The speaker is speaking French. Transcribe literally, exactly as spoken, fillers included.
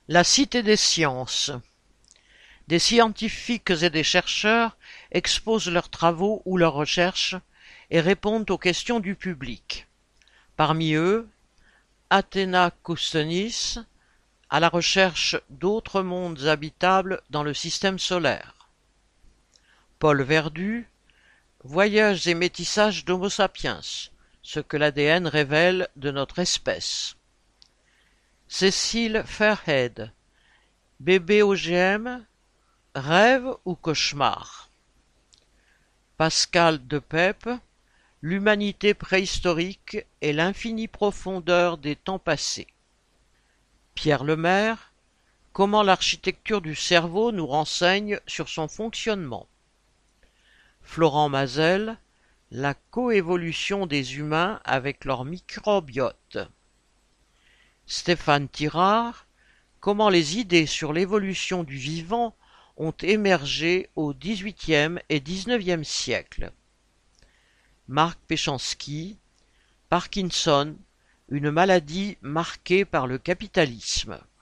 La Cité des sciences. Des scientifiques et des chercheurs exposent leurs travaux ou leurs recherches et répondent aux questions du public. Parmi eux, Athena Koussenis, à la recherche d'autres mondes habitables dans le système solaire. Paul Verdu, Voyages et métissages d'Homo sapiens, ce que l'A D N révèle de notre espèce. Cécile Fairhead, Bébé O G M, rêve ou cauchemar? Pascal Depep, L'humanité préhistorique et l'infinie profondeur des temps passés. Pierre Lemaire, Comment l'architecture du cerveau nous renseigne sur son fonctionnement. Florent Mazel, La coévolution des humains avec leur microbiote. Stéphane Tirard, Comment les idées sur l'évolution du vivant ont émergé au dix-huitième et dix-neuvième siècle. Marc Péchanski, Parkinson, une maladie marquée par le capitalisme.